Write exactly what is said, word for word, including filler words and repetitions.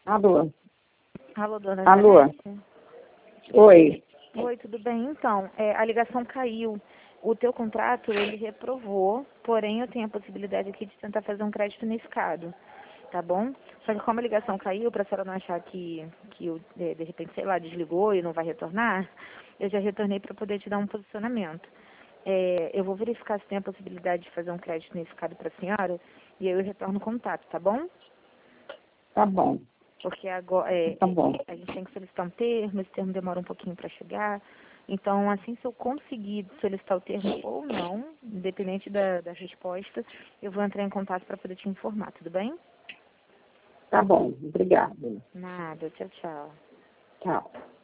Alô? Alô, dona Alô? Janete? Oi. Oi, tudo bem? Então, é, a ligação caiu. O teu contrato, ele reprovou, porém eu tenho a possibilidade aqui de tentar fazer um crédito unificado, tá bom? Só que como a ligação caiu, para a senhora não achar que, que o, de, de repente, sei lá, desligou e não vai retornar, eu já retornei para poder te dar um posicionamento. É, eu vou verificar se tem a possibilidade de fazer um crédito unificado para a senhora e aí eu retorno o contato, tá bom? Tá bom. Porque agora é, Tá bom. é, a gente tem que solicitar um termo, esse termo demora um pouquinho para chegar. Então, assim, se eu conseguir solicitar o termo ou não, independente da, da resposta, eu vou entrar em contato para poder te informar, tudo bem? Tá bom. Obrigada. Nada, tchau, tchau. Tchau.